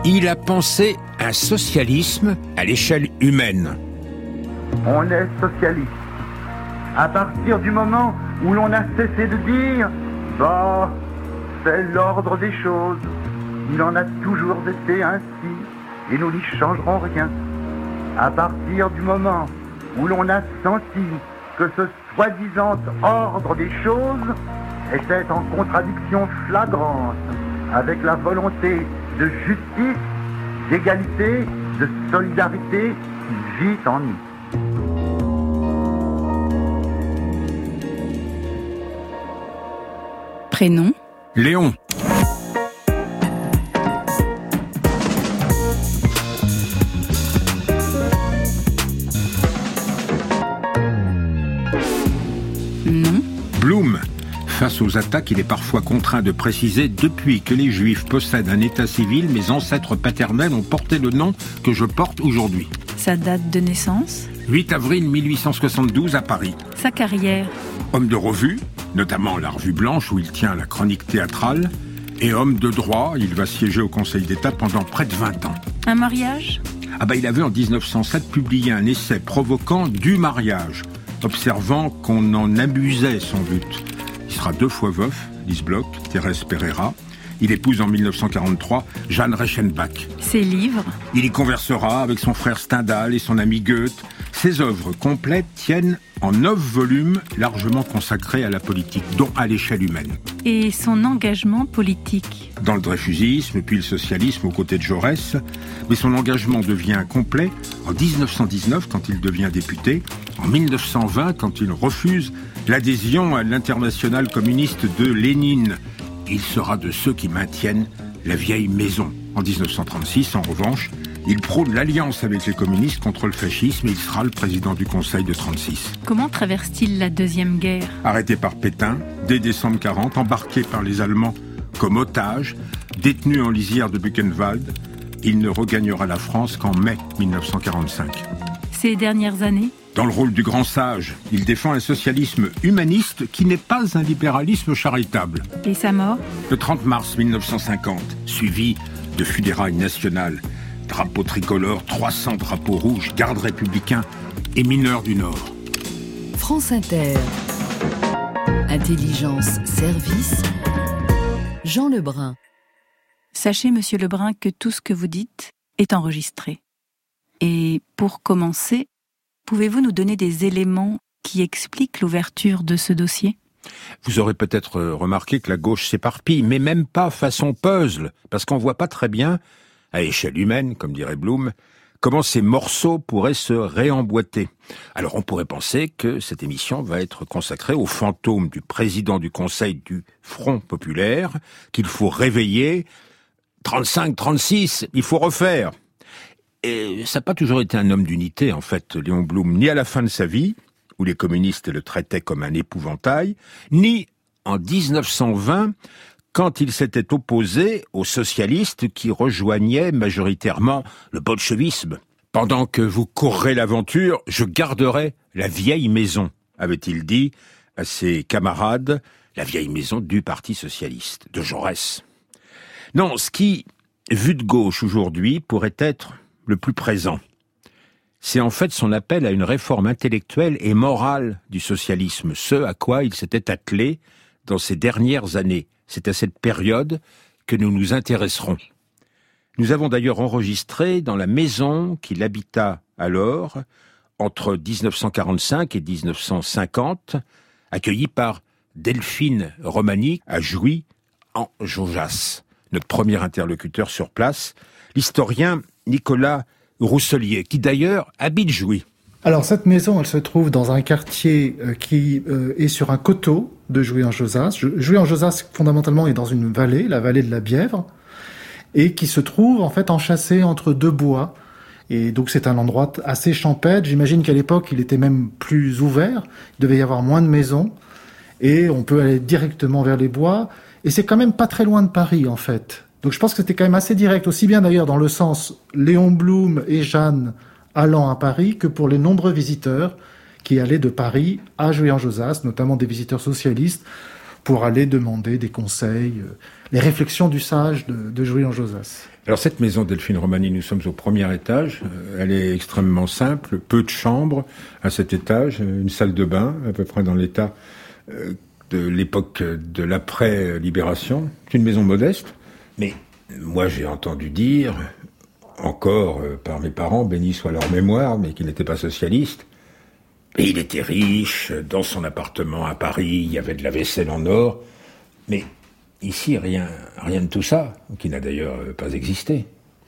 Il a pensé un socialisme à l'échelle humaine. On est socialiste. À partir du moment où l'on a cessé de dire « Bah, c'est l'ordre des choses. Il en a toujours été ainsi et nous n'y changerons rien. » À partir du moment où l'on a senti que ce soi-disant ordre des choses était en contradiction flagrante avec la volonté de justice, d'égalité, de solidarité qui vit en nous. Prénom ? Léon. Nom ? Blum. Face aux attaques, il est parfois contraint de préciser « Depuis que les Juifs possèdent un état civil, mes ancêtres paternels ont porté le nom que je porte aujourd'hui. » Sa date de naissance ? 8 avril 1872 à Paris. Sa carrière ? Homme de revue, notamment la Revue Blanche où il tient la chronique théâtrale, et homme de droit, il va siéger au Conseil d'État pendant près de 20 ans. Un mariage ? Il avait en 1907 publié un essai provoquant du mariage, observant qu'on en abusait son but. Il sera 2 fois veuf, Lise Bloch, Thérèse Pereira. Il épouse en 1943 Jeanne Reichenbach. Ses livres ? Il y conversera avec son frère Stendhal et son ami Goethe. Ses œuvres complètes tiennent en 9 volumes largement consacrés à la politique, dont à l'échelle humaine. Et son engagement politique ? Dans le dreyfusisme, puis le socialisme aux côtés de Jaurès. Mais son engagement devient complet en 1919 quand il devient député, en 1920 quand il refuse l'adhésion à l'internationale communiste de Lénine. Il sera de ceux qui maintiennent la vieille maison. En 1936, en revanche, il prône l'alliance avec les communistes contre le fascisme et il sera le président du Conseil de 36. Comment traverse-t-il la Deuxième Guerre ? Arrêté par Pétain, dès décembre 40, embarqué par les Allemands comme otage, détenu en lisière de Buchenwald, il ne regagnera la France qu'en mai 1945. Ces dernières années ? Dans le rôle du grand sage, il défend un socialisme humaniste qui n'est pas un libéralisme charitable. Et sa mort ? Le 30 mars 1950, suivi de funérailles nationales, drapeaux tricolores, 300 drapeaux rouges, gardes républicains et mineurs du Nord. France Inter. Intelligence, service. Jean Lebrun. Sachez, monsieur Lebrun, que tout ce que vous dites est enregistré. Et pour commencer, pouvez-vous nous donner des éléments qui expliquent l'ouverture de ce dossier ? Vous aurez peut-être remarqué que la gauche s'éparpille, mais même pas façon puzzle, parce qu'on voit pas très bien, à échelle humaine, comme dirait Blum, comment ces morceaux pourraient se réemboîter. Alors on pourrait penser que cette émission va être consacrée au fantôme du président du Conseil du Front Populaire, qu'il faut réveiller. 35, 36, il faut refaire. Et ça n'a pas toujours été un homme d'unité, en fait, Léon Blum, ni à la fin de sa vie, où les communistes le traitaient comme un épouvantail, ni en 1920, quand il s'était opposé aux socialistes qui rejoignaient majoritairement le bolchevisme. « Pendant que vous courrez l'aventure, je garderai la vieille maison », avait-il dit à ses camarades, la vieille maison du Parti socialiste, de Jaurès. Non, ce qui, vu de gauche aujourd'hui, pourrait être le plus présent, c'est en fait son appel à une réforme intellectuelle et morale du socialisme, ce à quoi il s'était attelé dans ces dernières années. C'est à cette période que nous nous intéresserons. Nous avons d'ailleurs enregistré dans la maison qu'il habita alors, entre 1945 et 1950, accueilli par Delphine Romani à Jouy, en Jaujas. Notre premier interlocuteur sur place, l'historien Nicolas Rousselier, qui d'ailleurs habite Jouy. Alors cette maison, elle se trouve dans un quartier qui est sur un coteau de Jouy-en-Josas. Jouy-en-Josas, fondamentalement, est dans une vallée, la vallée de la Bièvre, et qui se trouve en fait enchâssé entre 2 bois. Et donc c'est un endroit assez champêtre. J'imagine qu'à l'époque, il était même plus ouvert. Il devait y avoir moins de maisons. Et on peut aller directement vers les bois. Et c'est quand même pas très loin de Paris, en fait. Donc je pense que c'était quand même assez direct, aussi bien d'ailleurs dans le sens Léon Blum et Jeanne allant à Paris que pour les nombreux visiteurs qui allaient de Paris à Jouy-en-Josas, notamment des visiteurs socialistes. pour aller demander des conseils, les réflexions du sage de Jouy en Josas. Alors cette maison Delphine Romani, nous sommes au premier étage, elle est extrêmement simple, peu de chambres à cet étage, une salle de bain à peu près dans l'état de l'époque de l'après-libération. C'est une maison modeste, mais moi j'ai entendu dire, encore par mes parents, béni soit leur mémoire, mais qu'ils n'étaient pas socialistes, et il était riche, dans son appartement à Paris, il y avait de la vaisselle en or, mais ici, rien de tout ça, qui n'a d'ailleurs pas existé.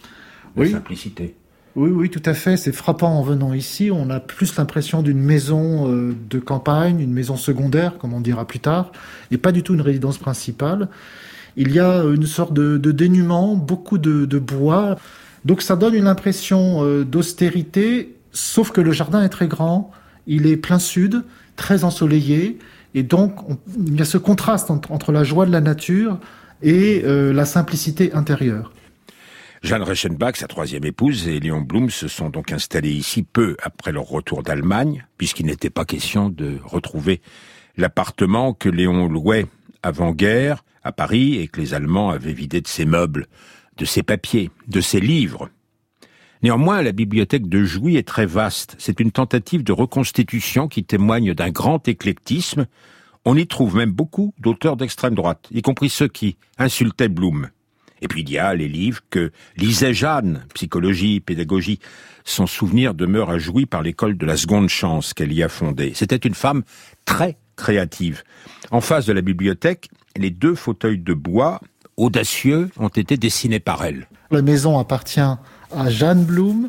La simplicité. Oui, tout à fait. C'est frappant en venant ici. On a plus l'impression d'une maison de campagne, une maison secondaire, comme on dira plus tard, et pas du tout une résidence principale. Il y a une sorte de dénuement, beaucoup de bois. Donc ça donne une impression d'austérité, sauf que le jardin est très grand. Il est plein sud, très ensoleillé. Et donc, il y a ce contraste entre la joie de la nature et la simplicité intérieure. Jeanne Reichenbach, sa troisième épouse, et Léon Blum se sont donc installés ici peu après leur retour d'Allemagne, puisqu'il n'était pas question de retrouver l'appartement que Léon louait avant-guerre à Paris et que les Allemands avaient vidé de ses meubles, de ses papiers, de ses livres. Néanmoins, la bibliothèque de Jouy est très vaste. C'est une tentative de reconstitution qui témoigne d'un grand éclectisme. On y trouve même beaucoup d'auteurs d'extrême droite, y compris ceux qui insultaient Blum. Et puis il y a les livres que lisait Jeanne, psychologie, pédagogie. Son souvenir demeure à Jouy par l'école de la seconde chance qu'elle y a fondée. C'était une femme très créative. En face de la bibliothèque, les 2 fauteuils de bois audacieux ont été dessinés par elle. La maison appartient à Jeanne Blum,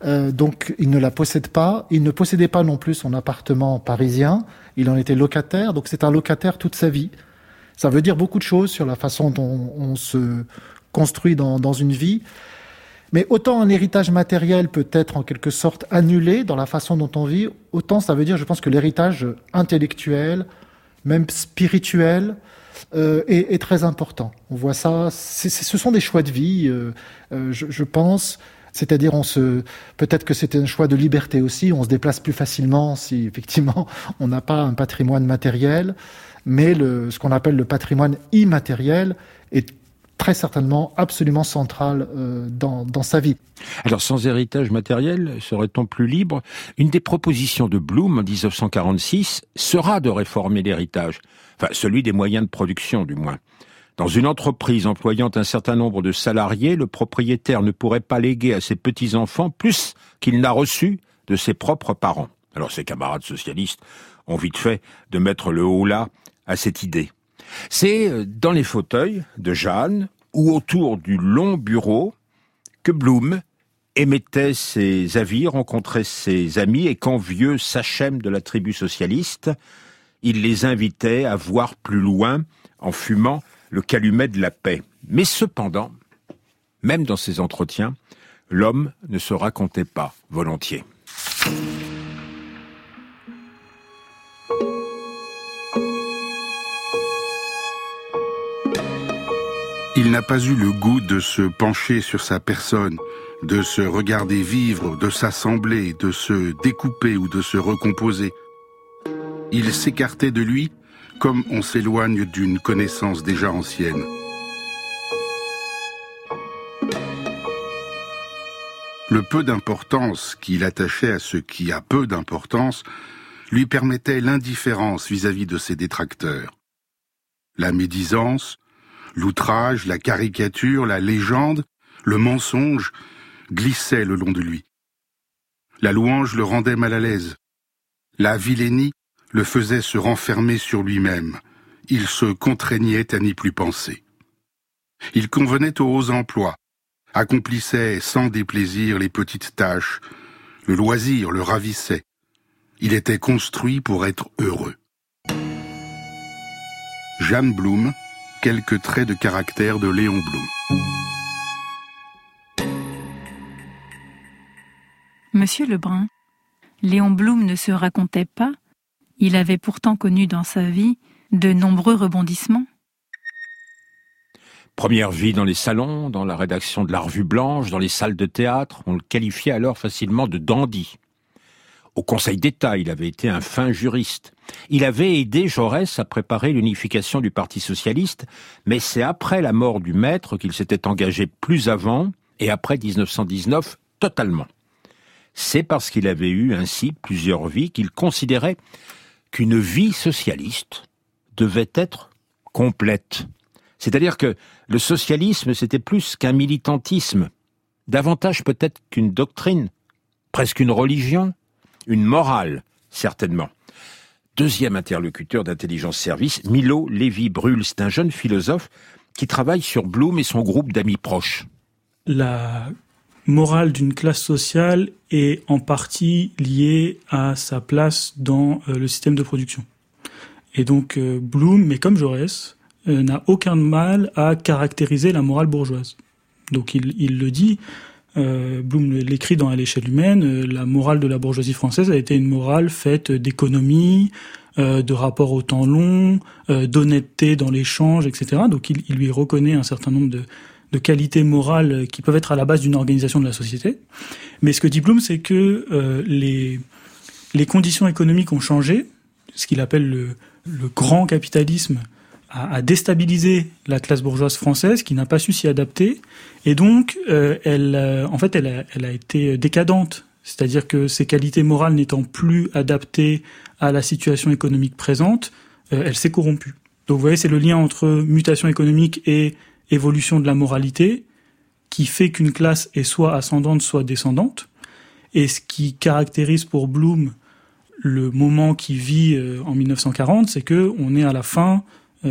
donc il ne la possède pas. Il ne possédait pas non plus son appartement parisien. Il en était locataire, donc c'est un locataire toute sa vie. Ça veut dire beaucoup de choses sur la façon dont on se construit dans une vie. Mais autant un héritage matériel peut être en quelque sorte annulé dans la façon dont on vit, autant ça veut dire, je pense, que l'héritage intellectuel, même spirituel, est très important. On voit ça, ce sont des choix de vie, je pense. C'est-à-dire, peut-être que c'était un choix de liberté aussi. On se déplace plus facilement si effectivement on n'a pas un patrimoine matériel, mais ce qu'on appelle le patrimoine immatériel est très certainement absolument central dans sa vie. Alors, sans héritage matériel, serait-on plus libre ? Une des propositions de Blum en 1946 sera de réformer l'héritage, enfin celui des moyens de production du moins. Dans une entreprise employant un certain nombre de salariés, le propriétaire ne pourrait pas léguer à ses petits-enfants plus qu'il n'a reçu de ses propres parents. Alors ses camarades socialistes ont vite fait de mettre le holà à cette idée. C'est dans les fauteuils de Jeanne ou autour du long bureau que Blum émettait ses avis, rencontrait ses amis et quand vieux Sachem de la tribu socialiste, il les invitait à voir plus loin en fumant le calumet de la paix. Mais cependant, même dans ces entretiens, l'homme ne se racontait pas volontiers. Il n'a pas eu le goût de se pencher sur sa personne, de se regarder vivre, de s'assembler, de se découper ou de se recomposer. Il s'écartait de lui comme on s'éloigne d'une connaissance déjà ancienne. Le peu d'importance qu'il attachait à ce qui a peu d'importance lui permettait l'indifférence vis-à-vis de ses détracteurs. La médisance, l'outrage, la caricature, la légende, le mensonge glissaient le long de lui. La louange le rendait mal à l'aise. La vilainie le faisait se renfermer sur lui-même. Il se contraignait à n'y plus penser. Il convenait aux hauts emplois, accomplissait sans déplaisir les petites tâches. Le loisir le ravissait. Il était construit pour être heureux. Jeanne Blum, quelques traits de caractère de Léon Blum. Monsieur Lebrun, Léon Blum ne se racontait pas. Il avait pourtant connu dans sa vie de nombreux rebondissements. Première vie dans les salons, dans la rédaction de la Revue Blanche, dans les salles de théâtre, on le qualifiait alors facilement de dandy. Au Conseil d'État, il avait été un fin juriste. Il avait aidé Jaurès à préparer l'unification du Parti socialiste, mais c'est après la mort du maître qu'il s'était engagé plus avant, et après 1919, totalement. C'est parce qu'il avait eu ainsi plusieurs vies qu'il considérait qu'une vie socialiste devait être complète. C'est-à-dire que le socialisme, c'était plus qu'un militantisme, davantage peut-être qu'une doctrine, presque une religion, une morale, certainement. Deuxième interlocuteur d'Intelligence Service, Milo Lévy-Bruhl, c'est un jeune philosophe qui travaille sur Blum et son groupe d'amis proches. La morale d'une classe sociale est en partie liée à sa place dans le système de production. Et donc Blum, mais comme Jaurès, n'a aucun mal à caractériser la morale bourgeoise. Donc il le dit, Blum l'écrit dans À l'échelle humaine, la morale de la bourgeoisie française a été une morale faite d'économie, de rapport au temps long, d'honnêteté dans l'échange, etc. Donc il lui reconnaît un certain nombre de qualités morales qui peuvent être à la base d'une organisation de la société. Mais ce que dit Blum, c'est que les conditions économiques ont changé, ce qu'il appelle le grand capitalisme a déstabilisé la classe bourgeoise française qui n'a pas su s'y adapter, et donc elle a été décadente. C'est-à-dire que ses qualités morales n'étant plus adaptées à la situation économique présente, elle s'est corrompue. Donc vous voyez, c'est le lien entre mutation économique et évolution de la moralité qui fait qu'une classe est soit ascendante, soit descendante. Et ce qui caractérise pour Blum le moment qu'il vit en 1940, c'est que on est à la fin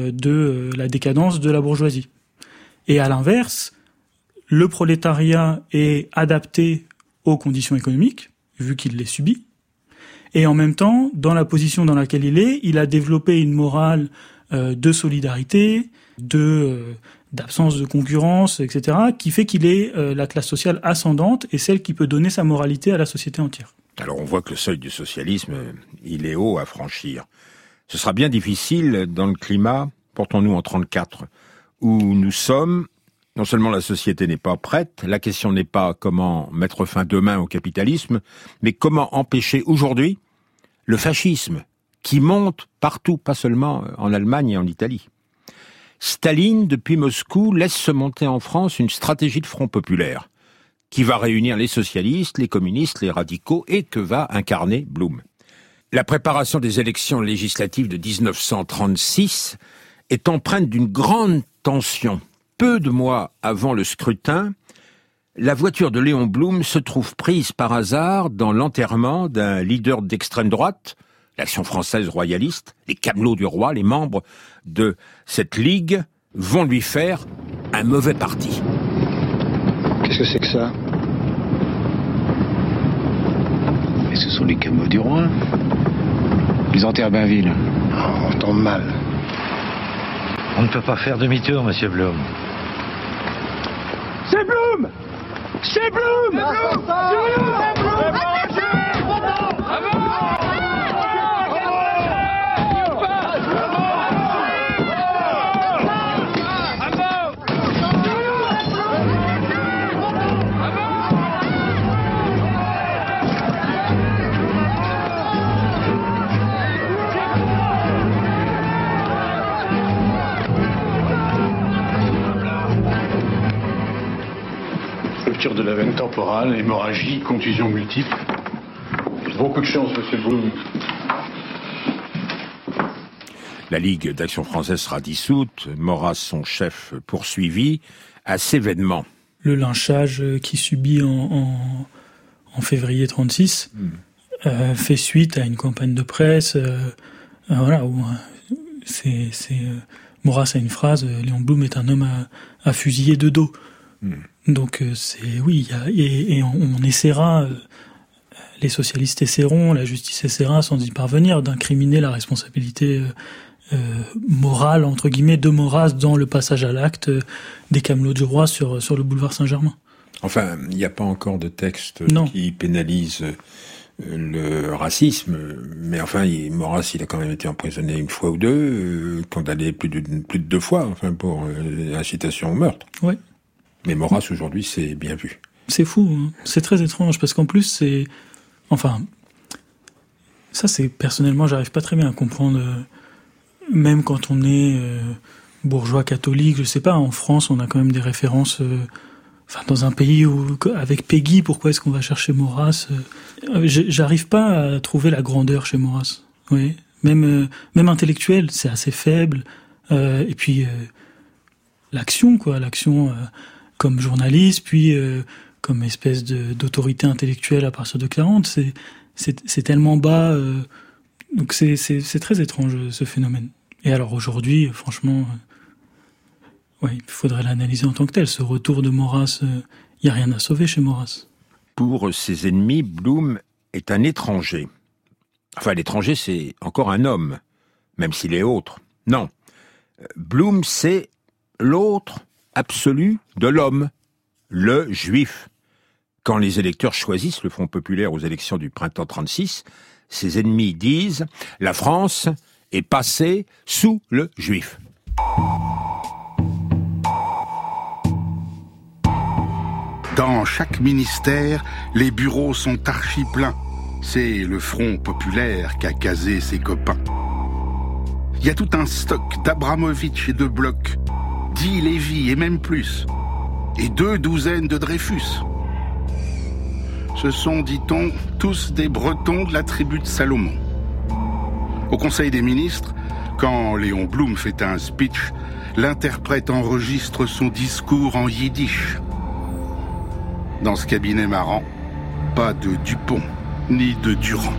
de la décadence de la bourgeoisie. Et à l'inverse, le prolétariat est adapté aux conditions économiques, vu qu'il les subit. Et en même temps, dans la position dans laquelle il a développé une morale de solidarité, d'absence de concurrence, etc., qui fait qu'il est la classe sociale ascendante et celle qui peut donner sa moralité à la société entière. Alors on voit que le seuil du socialisme, il est haut à franchir. Ce sera bien difficile dans le climat, portons-nous en 34, où nous sommes. Non seulement la société n'est pas prête, la question n'est pas comment mettre fin demain au capitalisme, mais comment empêcher aujourd'hui le fascisme qui monte partout, pas seulement en Allemagne et en Italie. Staline, depuis Moscou, laisse se monter en France une stratégie de front populaire qui va réunir les socialistes, les communistes, les radicaux et que va incarner Blum. La préparation des élections législatives de 1936 est empreinte d'une grande tension. Peu de mois avant le scrutin, la voiture de Léon Blum se trouve prise par hasard dans l'enterrement d'un leader d'extrême droite, l'Action française royaliste. Les camelots du roi, les membres de cette ligue, vont lui faire un mauvais parti. Qu'est-ce que c'est que ça? Mais ce sont les camelots du roi. Ils enterrent Bainville. Oh, on tombe mal. On ne peut pas faire demi-tour, monsieur Blum. C'est Blum! C'est Blum! C'est Blum! Rupture de la veine temporale, hémorragie, contusion multiple. Beaucoup de chance, monsieur Blum. La Ligue d'Action française sera dissoute, Maurras, son chef, poursuivi, à Cévennement. Le lynchage qu'il subit en février 36 fait suite à une campagne de presse où Maurras a une phrase, Léon Blum est un homme à fusiller de dos. Donc on essaiera, les socialistes essaieront, la justice essaiera, sans y parvenir, d'incriminer la responsabilité morale, entre guillemets, de Maurras dans le passage à l'acte des camelots du roi sur le boulevard Saint-Germain. Enfin, il n'y a pas encore de texte qui pénalise le racisme, mais enfin, Maurras, il a quand même été emprisonné une fois ou deux, condamné plus de 2 fois, pour incitation au meurtre. Oui. Mais Maurras, aujourd'hui, c'est bien vu. C'est fou, hein. C'est très étrange, parce qu'en plus, c'est Ça, personnellement, j'arrive pas très bien à comprendre, même quand on est bourgeois catholique, je sais pas, en France, on a quand même des références, dans un pays avec Péguy, pourquoi est-ce qu'on va chercher Maurras j'arrive pas à trouver la grandeur chez Maurras. Oui. Même intellectuel, c'est assez faible. Et puis, l'action, comme journaliste, puis comme espèce d'autorité intellectuelle à partir de 40, c'est tellement bas. Donc c'est très étrange, ce phénomène. Et alors aujourd'hui, franchement, il faudrait l'analyser en tant que tel. Ce retour de Maurras, il n'y a rien à sauver chez Maurras. Pour ses ennemis, Blum est un étranger. Enfin, l'étranger, c'est encore un homme, même s'il est autre. Non. Blum, c'est l'autre absolu de l'homme, le juif. Quand les électeurs choisissent le Front populaire aux élections du printemps 36, ses ennemis disent « La France est passée sous le juif ». Dans chaque ministère, les bureaux sont archi-pleins. C'est le Front populaire qui a casé ses copains. Il y a tout un stock d'Abramovitch et de Bloch, 10 Lévy et même plus, et 2 douzaines de Dreyfus. Ce sont, dit-on, tous des Bretons de la tribu de Salomon. Au Conseil des ministres, quand Léon Blum fait un speech, l'interprète enregistre son discours en yiddish. Dans ce cabinet marrant, pas de Dupont ni de Durand.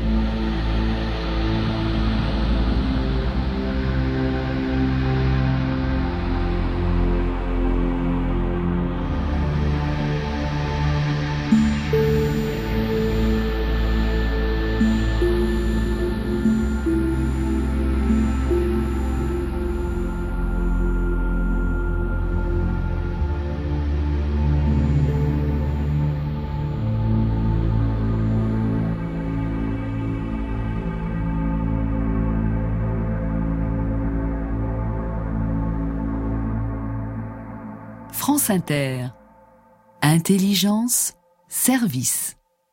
France Inter. Intelligence, service.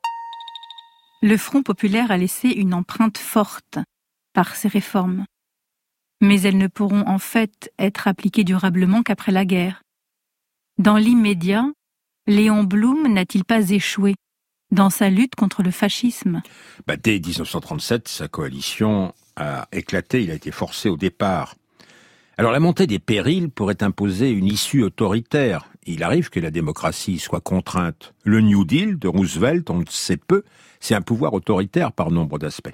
Le Front populaire a laissé une empreinte forte par ses réformes. Mais elles ne pourront en fait être appliquées durablement qu'après la guerre. Dans l'immédiat, Léon Blum n'a-t-il pas échoué dans sa lutte contre le fascisme ? Dès 1937, sa coalition a éclaté, il a été forcé au départ. Alors la montée des périls pourrait imposer une issue autoritaire. Il arrive que la démocratie soit contrainte. Le New Deal de Roosevelt, on le sait peu, c'est un pouvoir autoritaire par nombre d'aspects.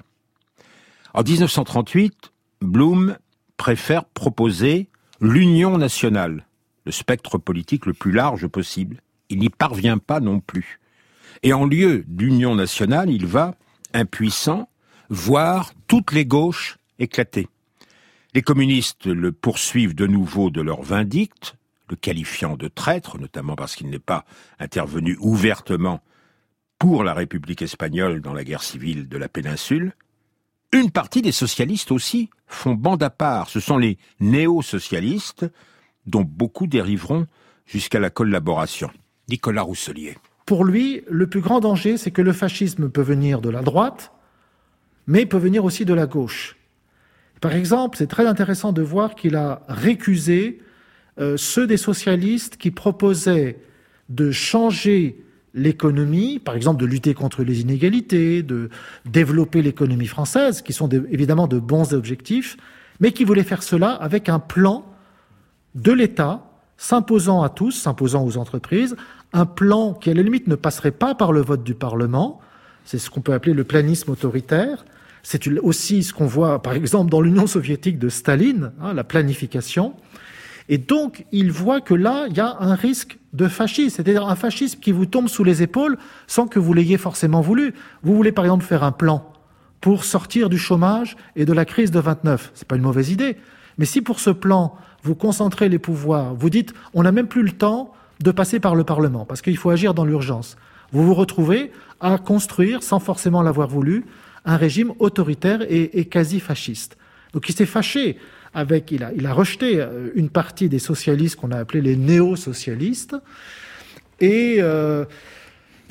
En 1938, Blum préfère proposer l'union nationale, le spectre politique le plus large possible. Il n'y parvient pas non plus. Et en lieu d'union nationale, il va, impuissant, voir toutes les gauches éclater. Les communistes le poursuivent de nouveau de leur vindicte, le qualifiant de traître, notamment parce qu'il n'est pas intervenu ouvertement pour la République espagnole dans la guerre civile de la péninsule. Une partie des socialistes aussi font bande à part. Ce sont les néo-socialistes, dont beaucoup dériveront jusqu'à la collaboration. Nicolas Rousselier. Pour lui, le plus grand danger, c'est que le fascisme peut venir de la droite, mais peut venir aussi de la gauche. Par exemple, c'est très intéressant de voir qu'il a récusé ceux des socialistes qui proposaient de changer l'économie, par exemple de lutter contre les inégalités, de développer l'économie française, qui sont évidemment de bons objectifs, mais qui voulaient faire cela avec un plan de l'État s'imposant à tous, s'imposant aux entreprises, un plan qui à la limite ne passerait pas par le vote du Parlement, c'est ce qu'on peut appeler le planisme autoritaire. C'est aussi ce qu'on voit, par exemple, dans l'Union soviétique de Staline, la planification. Et donc, il voit que là, il y a un risque de fascisme, c'est-à-dire un fascisme qui vous tombe sous les épaules sans que vous l'ayez forcément voulu. Vous voulez, par exemple, faire un plan pour sortir du chômage et de la crise de 29. C'est pas une mauvaise idée. Mais si pour ce plan, vous concentrez les pouvoirs, vous dites, on n'a même plus le temps de passer par le Parlement, parce qu'il faut agir dans l'urgence. Vous vous retrouvez à construire, sans forcément l'avoir voulu, un régime autoritaire et quasi-fasciste. Donc il s'est fâché avec, il a rejeté une partie des socialistes qu'on a appelés les néo-socialistes, et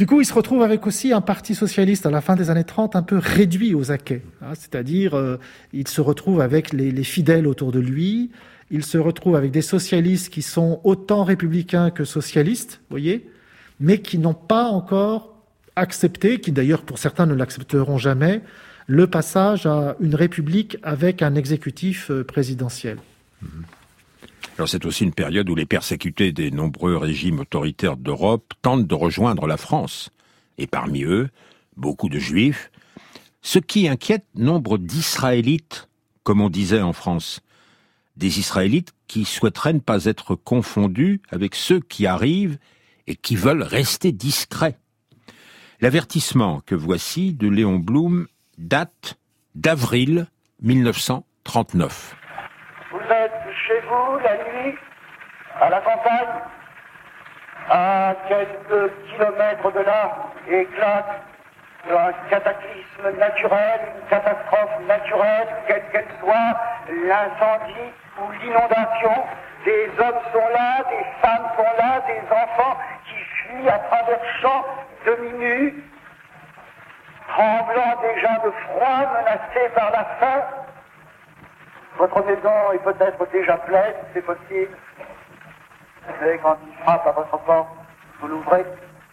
Du coup, il se retrouve avec aussi un parti socialiste à la fin des années 30 un peu réduit aux acquêts. C'est-à-dire, il se retrouve avec les fidèles autour de lui, il se retrouve avec des socialistes qui sont autant républicains que socialistes, voyez, mais qui n'ont pas encore accepté, qui d'ailleurs pour certains ne l'accepteront jamais, le passage à une république avec un exécutif présidentiel. Alors c'est aussi une période où les persécutés des nombreux régimes autoritaires d'Europe tentent de rejoindre la France. Et parmi eux, beaucoup de Juifs, ce qui inquiète nombre d'Israélites, comme on disait en France. Des Israélites qui souhaiteraient ne pas être confondus avec ceux qui arrivent et qui veulent rester discrets. L'avertissement que voici de Léon Blum date d'avril 1939. Vous êtes chez vous la nuit, à la campagne, à quelques kilomètres de là, éclate un cataclysme naturel, une catastrophe naturelle, quelle qu'elle soit, l'incendie ou l'inondation. Des hommes sont là, des femmes sont là, des enfants qui fuient à travers champs demi-nus, tremblant déjà de froid, menacés par la faim. Votre maison est peut-être déjà pleine, c'est possible. Mais quand il frappe à votre porte, vous l'ouvrez.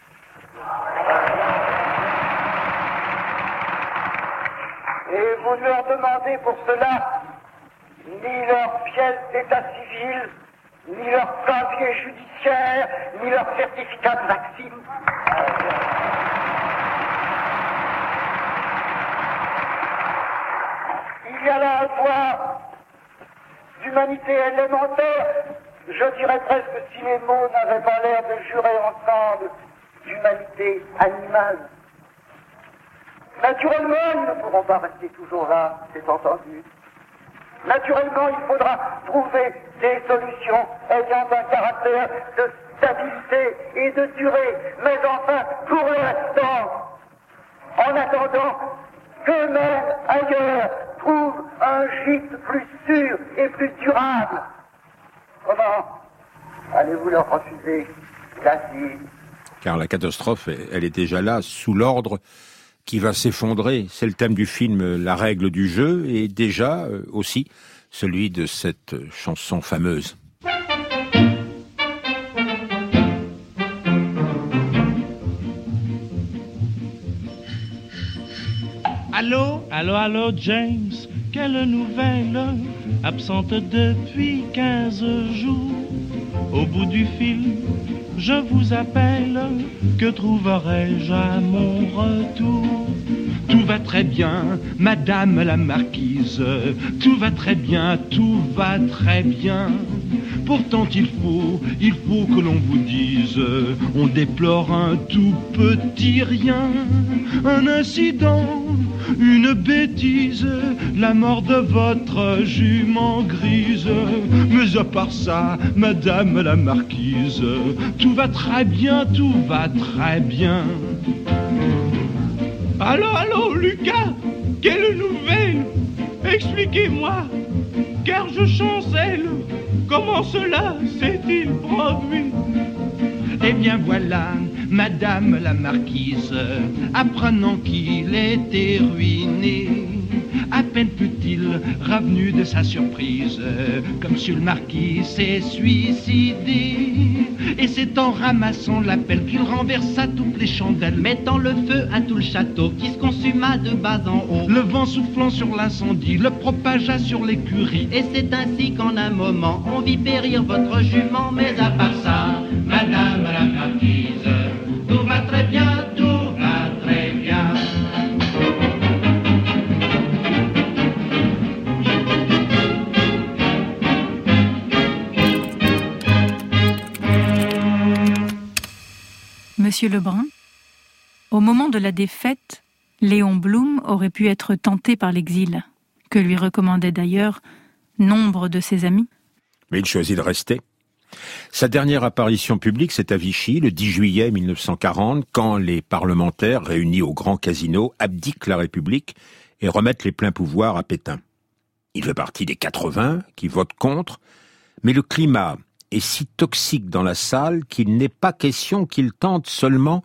Et vous ne leur demandez pour cela ni leur pièce d'état civil, ni leur casier judiciaire, ni leur certificat de vaccine. Il y a là un point d'humanité élémentaire, je dirais presque si les mots n'avaient pas l'air de jurer ensemble d'humanité animale. Naturellement, ils ne pourront pas rester toujours là, c'est entendu. Naturellement, il faudra trouver des solutions ayant un caractère de stabilité et de durée. Mais enfin, pour l'instant, en attendant qu'eux-mêmes, ailleurs, trouvent un gîte plus sûr et plus durable, comment allez-vous leur refuser l'asile? Car la catastrophe, elle est déjà là, sous l'ordre qui va s'effondrer. C'est le thème du film La règle du jeu et déjà aussi celui de cette chanson fameuse. Allô? Allô, James, quelle nouvelle? Absente depuis 15 jours. Au bout du fil, je vous appelle. Que trouverai-je à mon retour? Tout va très bien, madame la marquise. Tout va très bien, tout va très bien. Pourtant il faut que l'on vous dise, on déplore un tout petit rien, un incident, une bêtise, la mort de votre jument grise. Mais à part ça, madame la marquise, tout va très bien, tout va très bien. Allô, Lucas, quelle nouvelle? Expliquez-moi, car je chancelle. Comment cela s'est-il produit? Eh bien voilà, madame la marquise, apprenant qu'il était ruiné, à peine fut-il revenu de sa surprise, comme si le marquis s'est suicidé. Et c'est en ramassant la pelle qu'il renversa toutes les chandelles, mettant le feu à tout le château qui se consuma de bas en haut. Le vent soufflant sur l'incendie le propagea sur l'écurie. Et c'est ainsi qu'en un moment on vit périr votre jument. Mais à part ça, madame la marquise, tout va très bien, tout va très bien. Monsieur Lebrun, au moment de la défaite, Léon Blum aurait pu être tenté par l'exil, que lui recommandaient d'ailleurs nombre de ses amis. Mais il choisit de rester. Sa dernière apparition publique, c'est à Vichy, le 10 juillet 1940, quand les parlementaires, réunis au Grand Casino, abdiquent la République et remettent les pleins pouvoirs à Pétain. Il fait partie des 80 qui votent contre, mais le climat est si toxique dans la salle qu'il n'est pas question qu'il tente seulement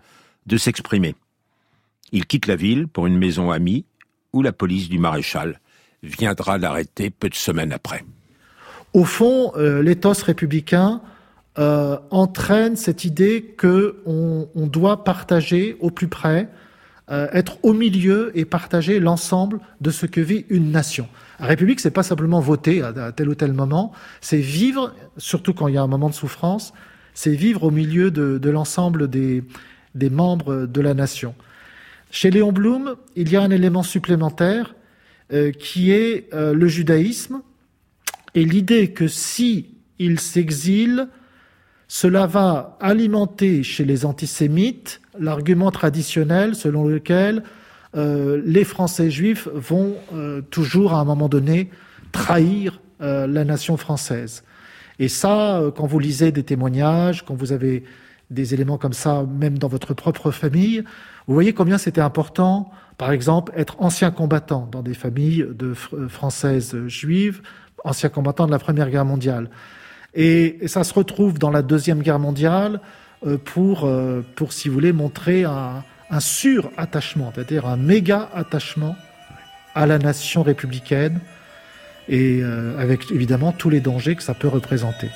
de s'exprimer. Il quitte la ville pour une maison amie où la police du maréchal viendra l'arrêter peu de semaines après. Au fond, l'éthos républicain entraîne cette idée qu'on doit partager au plus près, être au milieu et partager l'ensemble de ce que vit une nation. La République, c'est pas simplement voter à tel ou tel moment, c'est vivre, surtout quand il y a un moment de souffrance, c'est vivre au milieu de l'ensemble des membres de la nation. Chez Léon Blum, il y a un élément supplémentaire qui est le judaïsme et l'idée que si il s'exile, cela va alimenter chez les antisémites l'argument traditionnel selon lequel les Français juifs vont toujours à un moment donné trahir la nation française. Et ça, quand vous lisez des témoignages, quand vous avez des éléments comme ça, même dans votre propre famille, vous voyez combien c'était important, par exemple, être ancien combattant dans des familles de françaises juives, anciens combattants de la Première Guerre mondiale. Et ça se retrouve dans la Deuxième Guerre mondiale pour si vous voulez, montrer un sur-attachement, c'est-à-dire un méga-attachement à la nation républicaine et avec évidemment tous les dangers que ça peut représenter.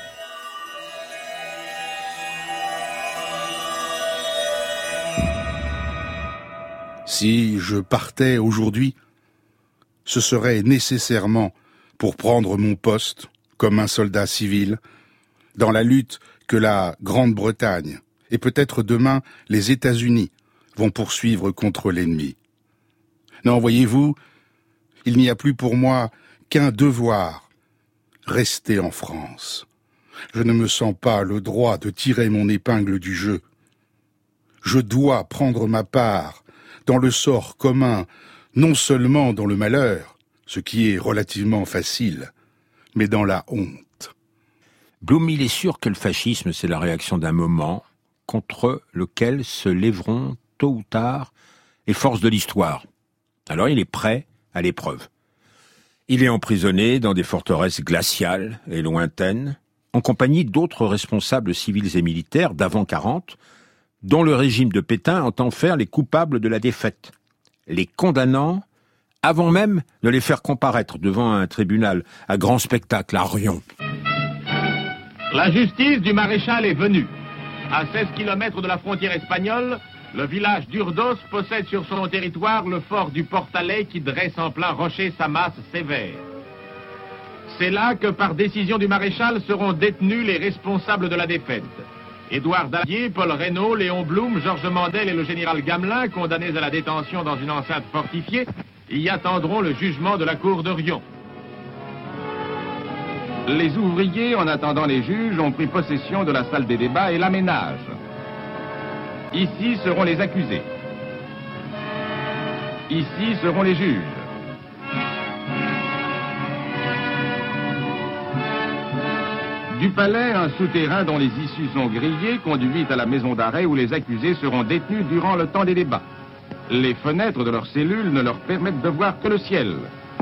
Si je partais aujourd'hui, ce serait nécessairement pour prendre mon poste comme un soldat civil dans la lutte que la Grande-Bretagne et peut-être demain les États-Unis vont poursuivre contre l'ennemi. Non, voyez-vous, il n'y a plus pour moi qu'un devoir, rester en France. Je ne me sens pas le droit de tirer mon épingle du jeu. Je dois prendre ma part dans le sort commun, non seulement dans le malheur, ce qui est relativement facile, mais dans la honte. Blum, il est sûr que le fascisme, c'est la réaction d'un moment contre lequel se lèveront, tôt ou tard, les forces de l'histoire. Alors il est prêt à l'épreuve. Il est emprisonné dans des forteresses glaciales et lointaines, en compagnie d'autres responsables civils et militaires d'avant 40, dont le régime de Pétain entend faire les coupables de la défaite, les condamnant avant même de les faire comparaître devant un tribunal à grand spectacle à Riom. La justice du maréchal est venue. À 16 km de la frontière espagnole, le village d'Urdos possède sur son territoire le fort du Portalet qui dresse en plein rocher sa masse sévère. C'est là que, par décision du maréchal, seront détenus les responsables de la défaite. Édouard Daladier, Paul Reynaud, Léon Blum, Georges Mandel et le général Gamelin, condamnés à la détention dans une enceinte fortifiée, y attendront le jugement de la cour de Riom. Les ouvriers, en attendant les juges, ont pris possession de la salle des débats et l'aménagent. Ici seront les accusés. Ici seront les juges. Du palais, un souterrain dont les issues sont grillées conduit à la maison d'arrêt où les accusés seront détenus durant le temps des débats. Les fenêtres de leurs cellules ne leur permettent de voir que le ciel.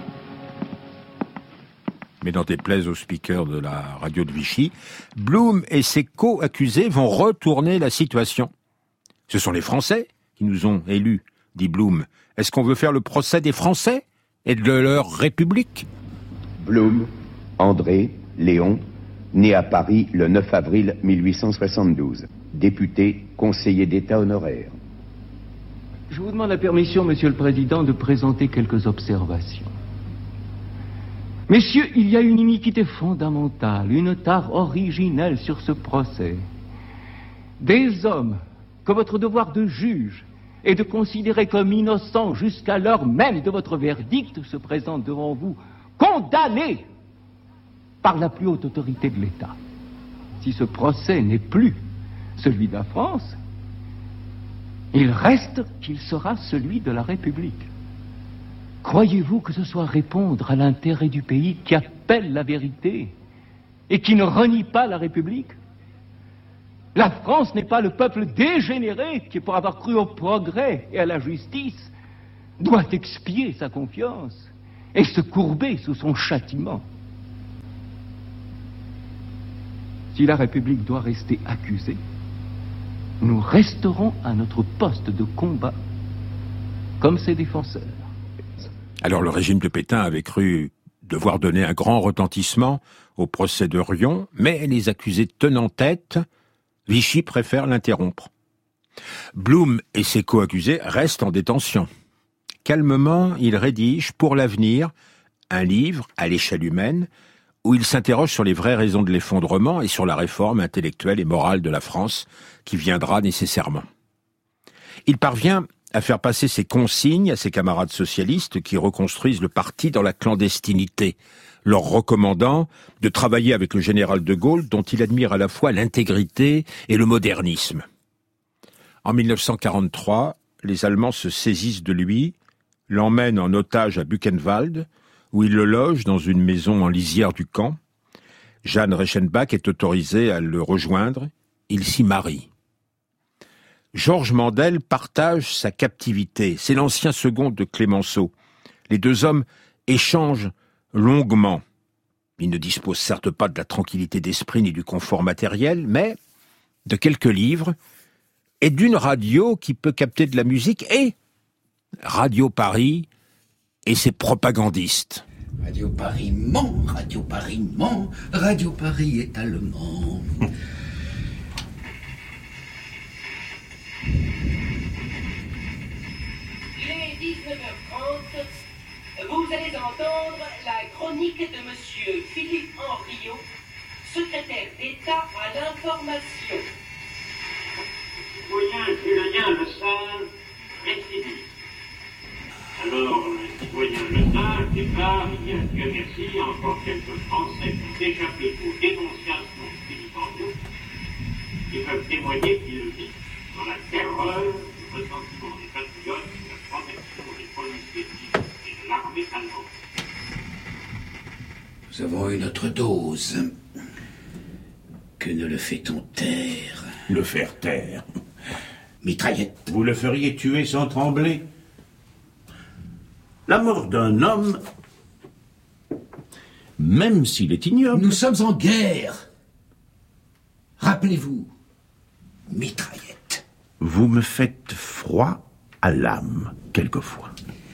Mais n'en déplaise aux speakers de la radio de Vichy, Blum et ses co-accusés vont retourner la situation. Ce sont les Français qui nous ont élus, dit Blum. Est-ce qu'on veut faire le procès des Français et de leur République ? Blum, André, Léon, né à Paris le 9 avril 1872, député, conseiller d'État honoraire. Je vous demande la permission, Monsieur le Président, de présenter quelques observations. Messieurs, il y a une iniquité fondamentale, une tare originelle sur ce procès. Des hommes que votre devoir de juge est de considérer comme innocents jusqu'à l'heure même de votre verdict se présentent devant vous, condamnés par la plus haute autorité de l'État. Si ce procès n'est plus celui de la France, il reste qu'il sera celui de la République. Croyez-vous que ce soit répondre à l'intérêt du pays qui appelle la vérité et qui ne renie pas la République? La France n'est pas le peuple dégénéré qui, pour avoir cru au progrès et à la justice, doit expier sa confiance et se courber sous son châtiment. Si la République doit rester accusée, nous resterons à notre poste de combat comme ses défenseurs. Alors le régime de Pétain avait cru devoir donner un grand retentissement au procès de Riom, mais les accusés tenant tête, Vichy préfère l'interrompre. Blum et ses co-accusés restent en détention. Calmement, il rédige pour l'avenir un livre à l'échelle humaine où il s'interroge sur les vraies raisons de l'effondrement et sur la réforme intellectuelle et morale de la France qui viendra nécessairement. Il parvient à faire passer ses consignes à ses camarades socialistes qui reconstruisent le parti dans la clandestinité, leur recommandant de travailler avec le général de Gaulle dont il admire à la fois l'intégrité et le modernisme. En 1943, les Allemands se saisissent de lui, l'emmènent en otage à Buchenwald, où il le loge dans une maison en lisière du camp. Jeanne Reichenbach est autorisée à le rejoindre. Il s'y marie. Georges Mandel partage sa captivité. C'est l'ancien second de Clémenceau. Les deux hommes échangent longuement. Ils ne disposent certes pas de la tranquillité d'esprit ni du confort matériel, mais de quelques livres et d'une radio qui peut capter de la musique, et Radio Paris et ses propagandistes. Radio Paris ment, Radio Paris ment, Radio Paris est allemand. Il est 19h30. Vous allez entendre la chronique de Monsieur Philippe Henriot, secrétaire d'État à l'information. Citoyen Julien Le Sage, récidive. Alors, le citoyen Le Sage déclare, il y a Dieu merci, encore quelques Français pour échapper aux dénonciations de Philippe Henriot, qui peuvent témoigner qu'ils vivent dans la terreur, le ressentiment des patriotes, la protection des policiers et de l'armée allemande. Nous avons eu notre dose. Que ne le fait-on taire? Le faire taire. Mitraillette. Vous le feriez tuer sans trembler? La mort d'un homme, même s'il est ignoble... Nous sommes en guerre. Rappelez-vous, mitraillette. Vous me faites froid à l'âme, quelquefois.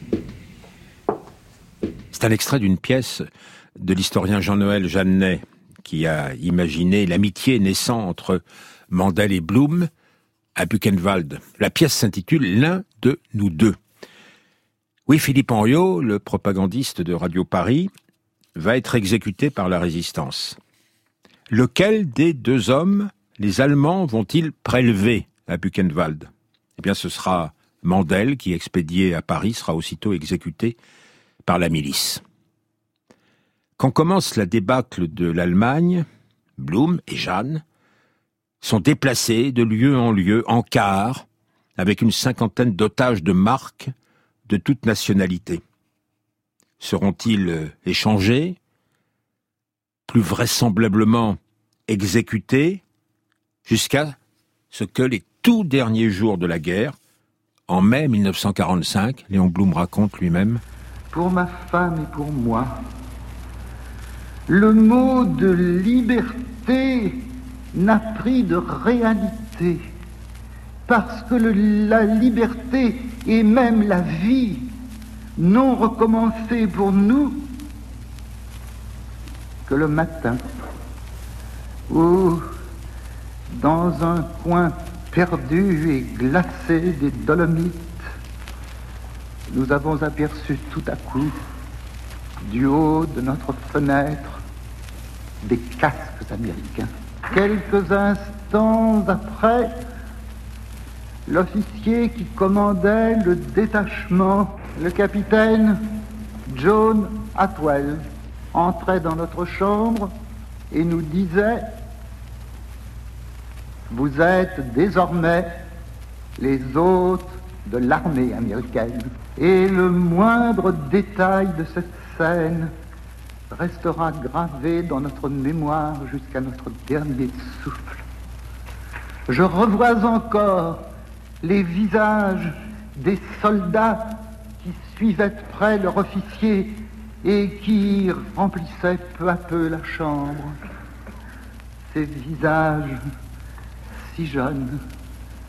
C'est un extrait d'une pièce de l'historien Jean-Noël Jeannet, qui a imaginé l'amitié naissant entre Mandel et Blum à Buchenwald. La pièce s'intitule « L'un de nous deux ». Oui, Philippe Henriot, le propagandiste de Radio Paris, va être exécuté par la résistance. Lequel des deux hommes les Allemands vont-ils prélever à Buchenwald? Eh bien, ce sera Mandel qui, expédié à Paris, sera aussitôt exécuté par la milice. Quand commence la débâcle de l'Allemagne, Blum et Jeanne sont déplacés de lieu en lieu, en car, avec une cinquantaine d'otages de marque de toute nationalité. Seront-ils échangés, plus vraisemblablement exécutés, jusqu'à ce que les tout derniers jours de la guerre, en mai 1945, Léon Blum raconte lui-même: pour ma femme et pour moi, le mot de liberté n'a pris de réalité, parce que la liberté et même la vie n'ont recommencé pour nous que le matin, où, dans un coin perdu et glacé des Dolomites, nous avons aperçu tout à coup, du haut de notre fenêtre, des casques américains. Quelques instants après, l'officier qui commandait le détachement, le capitaine John Atwell, entrait dans notre chambre et nous disait: vous êtes désormais les hôtes de l'armée américaine. Et le moindre détail de cette scène restera gravé dans notre mémoire jusqu'à notre dernier souffle. Je revois encore les visages des soldats qui suivaient de près leur officier et qui remplissaient peu à peu la chambre. Ces visages si jeunes,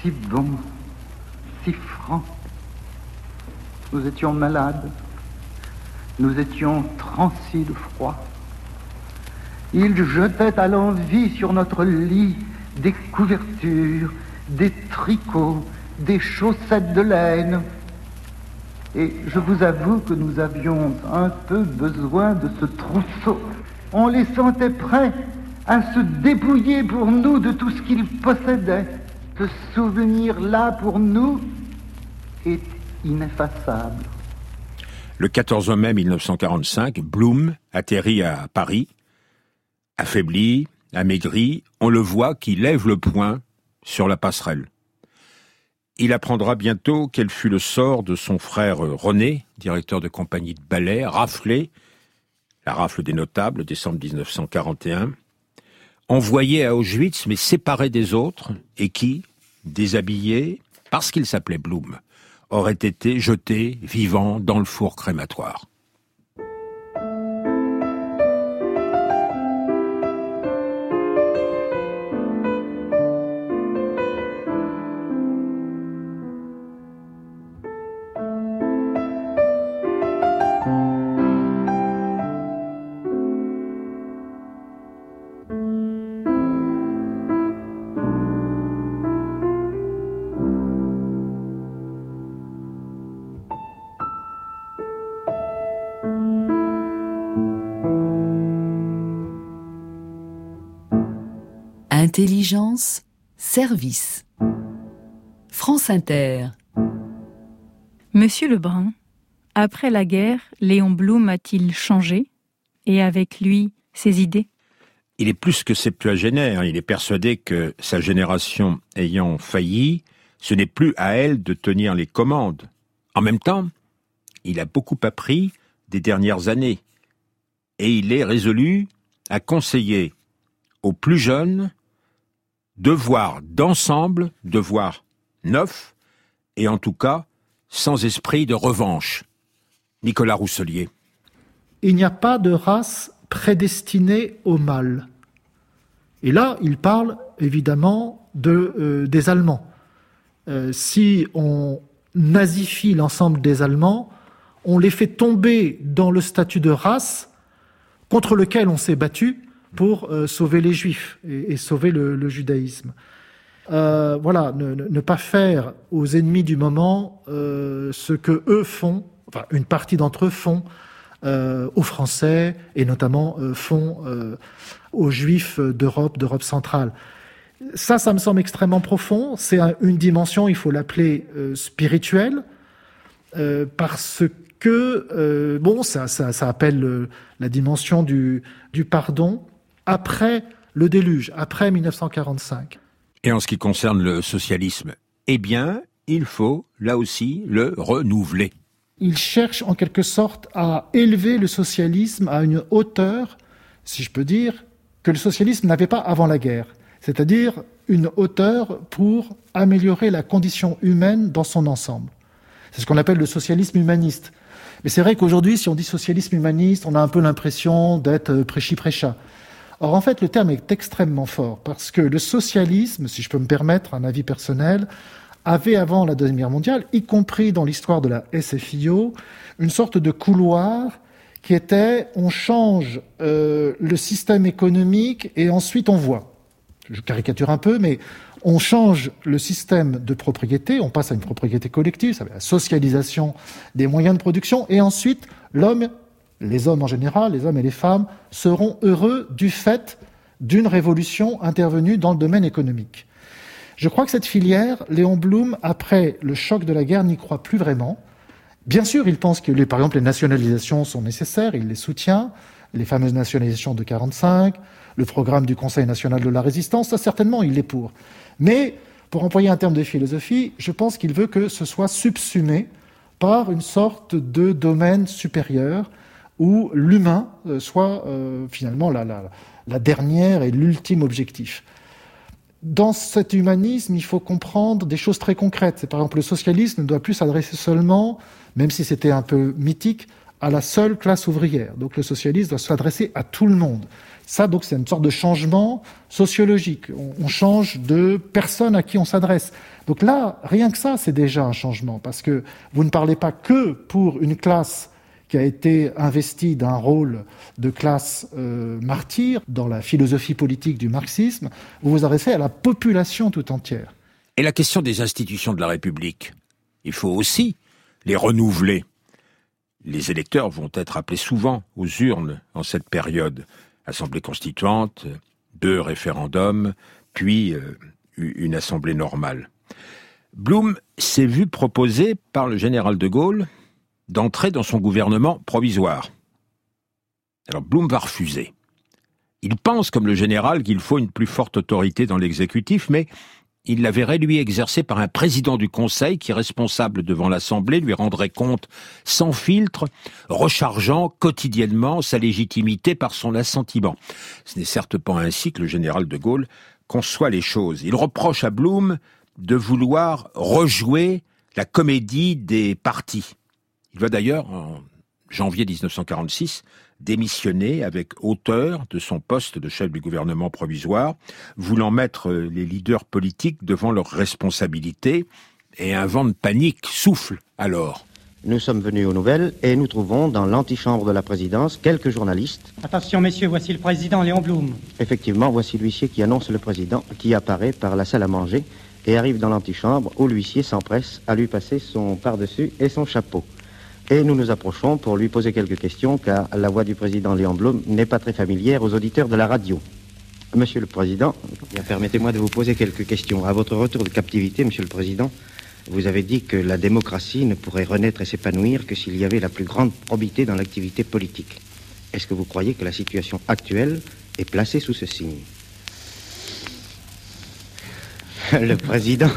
si bon, si franc. Nous étions malades, nous étions transis de froid. Il jetait à l'envi sur notre lit des couvertures, des tricots, des chaussettes de laine. Et je vous avoue que nous avions un peu besoin de ce trousseau. On les sentait prêts à se dépouiller pour nous de tout ce qu'ils possédaient. Ce souvenir-là, pour nous, est ineffaçable. Le 14 mai 1945, Blum atterrit à Paris. Affaibli, amaigri, on le voit qui lève le poing sur la passerelle. Il apprendra bientôt quel fut le sort de son frère René, directeur de compagnie de ballet, raflé, la rafle des notables, décembre 1941, envoyé à Auschwitz mais séparé des autres, et qui, déshabillé, parce qu'il s'appelait Blum, aurait été jeté vivant dans le four crématoire. Intelligence, service. France Inter. Monsieur Lebrun, après la guerre, Léon Blum a-t-il changé? Et avec lui, ses idées? Il est plus que septuagénaire, il est persuadé que sa génération ayant failli, ce n'est plus à elle de tenir les commandes. En même temps, il a beaucoup appris des dernières années, et il est résolu à conseiller aux plus jeunes de voir d'ensemble, de voir neuf, et en tout cas, sans esprit de revanche. Nicolas Rousselier. Il n'y a pas de race prédestinée au mal. Et là, il parle évidemment des Allemands. Si on nazifie l'ensemble des Allemands, on les fait tomber dans le statut de race contre lequel on s'est battu pour sauver les Juifs et sauver le judaïsme. Voilà, ne pas faire aux ennemis du moment ce que eux font, enfin une partie d'entre eux font aux Français et notamment font aux Juifs d'Europe centrale. Ça me semble extrêmement profond. C'est une dimension, il faut l'appeler spirituelle, parce que ça appelle la dimension du pardon après le déluge, après 1945. Et en ce qui concerne le socialisme, eh bien, il faut, là aussi, le renouveler. Il cherche en quelque sorte à élever le socialisme à une hauteur, si je peux dire, que le socialisme n'avait pas avant la guerre. C'est-à-dire une hauteur pour améliorer la condition humaine dans son ensemble. C'est ce qu'on appelle le socialisme humaniste. Mais c'est vrai qu'aujourd'hui, si on dit socialisme humaniste, on a un peu l'impression d'être prêchi-prêcha. Or, en fait, le terme est extrêmement fort, parce que le socialisme, si je peux me permettre un avis personnel, avait avant la Deuxième Guerre mondiale, y compris dans l'histoire de la SFIO, une sorte de couloir qui était on change le système économique et ensuite on voit. Je caricature un peu, mais on change le système de propriété, on passe à une propriété collective, ça veut dire la socialisation des moyens de production, et ensuite l'homme, les hommes en général, les hommes et les femmes, seront heureux du fait d'une révolution intervenue dans le domaine économique. Je crois que cette filière, Léon Blum, après le choc de la guerre, n'y croit plus vraiment. Bien sûr, il pense que, par exemple, les nationalisations sont nécessaires, il les soutient, les fameuses nationalisations de 1945, le programme du Conseil national de la résistance, ça certainement, il est pour. Mais, pour employer un terme de philosophie, je pense qu'il veut que ce soit subsumé par une sorte de domaine supérieur où l'humain soit finalement la dernière et l'ultime objectif. Dans cet humanisme, il faut comprendre des choses très concrètes. C'est, par exemple, le socialisme ne doit plus s'adresser seulement, même si c'était un peu mythique, à la seule classe ouvrière. Donc le socialisme doit s'adresser à tout le monde. Ça, donc, c'est une sorte de changement sociologique. On change de personne à qui on s'adresse. Donc là, rien que ça, c'est déjà un changement, parce que vous ne parlez pas que pour une classe qui a été investie d'un rôle de classe martyre dans la philosophie politique du marxisme, vous vous adressez à la population tout entière. Et la question des institutions de la République, il faut aussi les renouveler. Les électeurs vont être appelés souvent aux urnes en cette période. Assemblée constituante, 2 référendums, puis une assemblée normale. Blum s'est vu proposer par le général de Gaulle d'entrer dans son gouvernement provisoire. Alors Blum va refuser. Il pense, comme le général, qu'il faut une plus forte autorité dans l'exécutif, mais il la verrait, lui, exercée par un président du Conseil qui, responsable devant l'Assemblée, lui rendrait compte sans filtre, rechargeant quotidiennement sa légitimité par son assentiment. Ce n'est certes pas ainsi que le général de Gaulle conçoit les choses. Il reproche à Blum de vouloir rejouer la comédie des partis. Il va d'ailleurs, en janvier 1946, démissionner avec hauteur de son poste de chef du gouvernement provisoire, voulant mettre les leaders politiques devant leurs responsabilités, et un vent de panique souffle alors. Nous sommes venus aux nouvelles et nous trouvons dans l'antichambre de la présidence quelques journalistes. Attention messieurs, voici le président Léon Blum. Effectivement, voici l'huissier qui annonce le président, qui apparaît par la salle à manger et arrive dans l'antichambre où l'huissier s'empresse à lui passer son pardessus et son chapeau. Et nous nous approchons pour lui poser quelques questions, car la voix du président Léon Blum n'est pas très familière aux auditeurs de la radio. Monsieur le Président, permettez-moi de vous poser quelques questions. À votre retour de captivité, Monsieur le Président, vous avez dit que la démocratie ne pourrait renaître et s'épanouir que s'il y avait la plus grande probité dans l'activité politique. Est-ce que vous croyez que la situation actuelle est placée sous ce signe ? Le président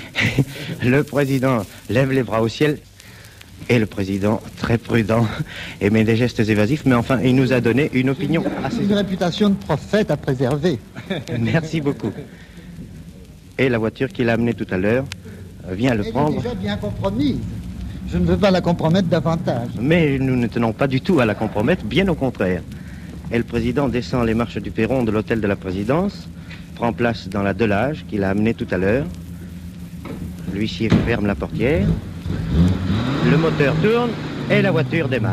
lève les bras au ciel. Et le président, très prudent, émet des gestes évasifs, mais enfin, il nous a donné une opinion assez... Une réputation de prophète à préserver. Merci beaucoup. Et la voiture qu'il a amenée tout à l'heure vient le prendre... Elle est déjà bien compromise. Je ne veux pas la compromettre davantage. Mais nous ne tenons pas du tout à la compromettre, bien au contraire. Et le président descend les marches du perron de l'hôtel de la présidence, prend place dans la Delage qu'il a amenée tout à l'heure. L'huissier ferme la portière. Le moteur tourne et la voiture démarre.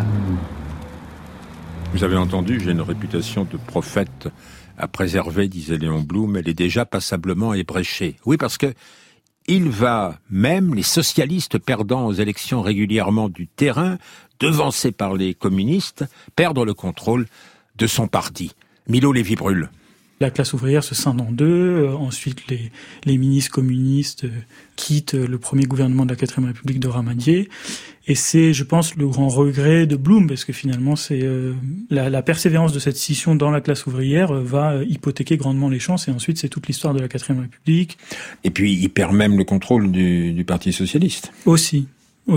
Vous avez entendu, j'ai une réputation de prophète à préserver, disait Léon Blum. Elle est déjà passablement ébréchée. Oui, parce que il va, même les socialistes perdant aux élections régulièrement du terrain, devancés par les communistes, perdre le contrôle de son parti. Milo Lévy-Bruhl. La classe ouvrière se scinde en deux, ensuite les ministres communistes quittent le premier gouvernement de la 4ème République de Ramadier, et c'est, je pense, le grand regret de Blum, parce que finalement, c'est la persévérance de cette scission dans la classe ouvrière va hypothéquer grandement les chances, et ensuite c'est toute l'histoire de la 4ème République. Et puis il perd même le contrôle du Parti socialiste. Aussi.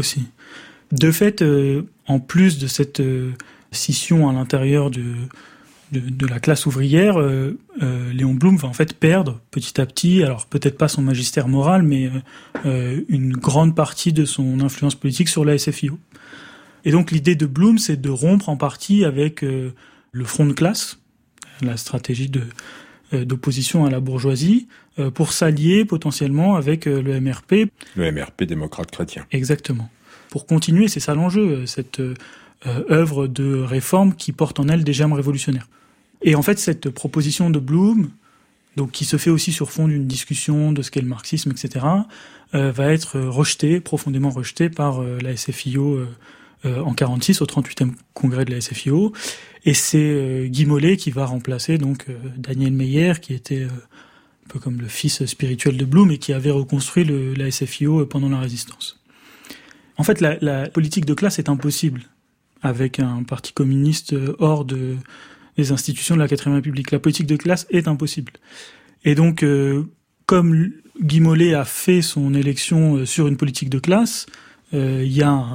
De fait, en plus de cette scission à l'intérieur de la classe ouvrière, Léon Blum va en fait perdre petit à petit, alors peut-être pas son magistère moral, mais une grande partie de son influence politique sur la SFIO. Et donc l'idée de Blum, c'est de rompre en partie avec le front de classe, la stratégie d'opposition à la bourgeoisie, pour s'allier potentiellement avec le MRP. Le MRP démocrate chrétien. Exactement. Pour continuer, c'est ça l'enjeu, cette œuvre de réforme qui porte en elle des germes révolutionnaires. Et en fait, cette proposition de Blum, donc qui se fait aussi sur fond d'une discussion de ce qu'est le marxisme, etc., va être rejetée, profondément rejetée par la SFIO en 46, au 38e congrès de la SFIO. Et c'est Guy Mollet qui va remplacer donc Daniel Meyer, qui était un peu comme le fils spirituel de Blum et qui avait reconstruit la SFIO pendant la Résistance. En fait, la politique de classe est impossible avec un parti communiste hors des institutions de la 4ème République. La politique de classe est impossible. Et donc, comme Guy Mollet a fait son élection sur une politique de classe, il y a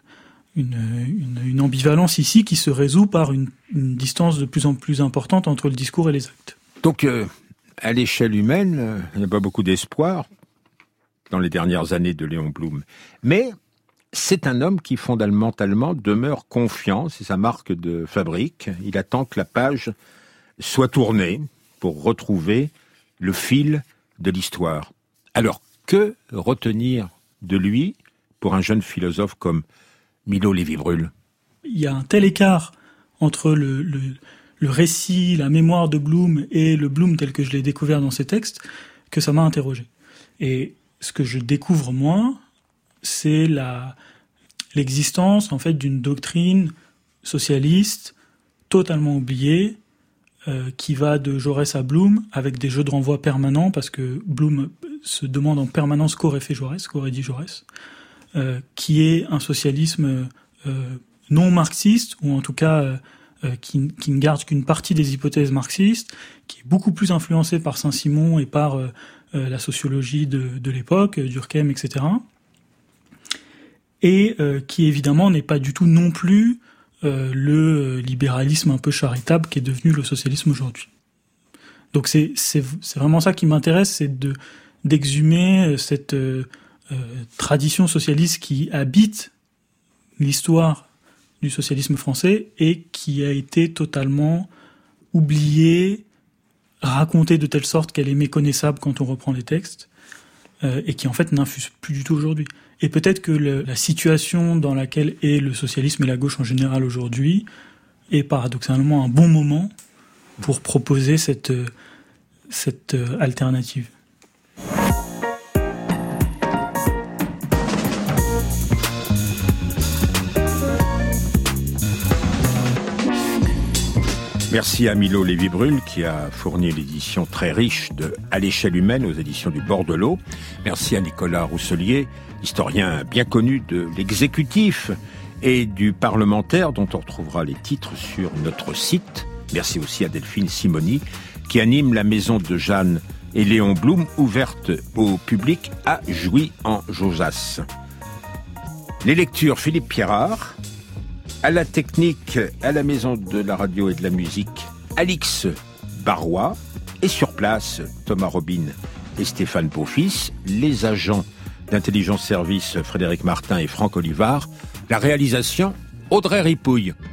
une ambivalence ici qui se résout par une distance de plus en plus importante entre le discours et les actes. Donc, à l'échelle humaine, il n'y a pas beaucoup d'espoir dans les dernières années de Léon Blum. Mais c'est un homme qui, fondamentalement, demeure confiant, c'est sa marque de fabrique. Il attend que la page soit tournée pour retrouver le fil de l'histoire. Alors, Que retenir de lui pour un jeune philosophe comme Milo Lévy-Bruhl? Il y a un tel écart entre le récit, la mémoire de Bloom et le Bloom tel que je l'ai découvert dans ses textes, que ça m'a interrogé. Et ce que je découvre, moi, c'est l'existence, en fait, d'une doctrine socialiste totalement oubliée, qui va de Jaurès à Bloom, avec des jeux de renvoi permanents, parce que Bloom se demande en permanence qu'aurait fait Jaurès, qu'aurait dit Jaurès, qui est un socialisme non marxiste, ou en tout cas qui ne garde qu'une partie des hypothèses marxistes, qui est beaucoup plus influencé par Saint-Simon et par la sociologie de l'époque, Durkheim, etc. Et qui évidemment n'est pas du tout non plus le libéralisme un peu charitable qui est devenu le socialisme aujourd'hui. Donc c'est vraiment ça qui m'intéresse, c'est d'exhumer cette tradition socialiste qui habite l'histoire du socialisme français et qui a été totalement oubliée, racontée de telle sorte qu'elle est méconnaissable quand on reprend les textes, et qui en fait n'infuse plus du tout aujourd'hui. Et peut-être que la situation dans laquelle est le socialisme et la gauche en général aujourd'hui est paradoxalement un bon moment pour proposer cette alternative. Merci à Milo Lévy-Bruhl qui a fourni l'édition très riche de À l'échelle humaine aux éditions du Bord de l'eau. Merci à Nicolas Rousselier, historien bien connu de l'exécutif et du parlementaire dont on retrouvera les titres sur notre site. Merci aussi à Delphine Simoni qui anime la maison de Jeanne et Léon Blum, ouverte au public à Jouy-en-Josas. Les lectures Philippe Pierrard. À la technique, à la maison de la radio et de la musique, Alix Barrois. Et sur place, Thomas Robin et Stéphane Beaufils. Les agents d'intelligence service, Frédéric Martin et Franck Olivard. La réalisation, Audrey Ripouille.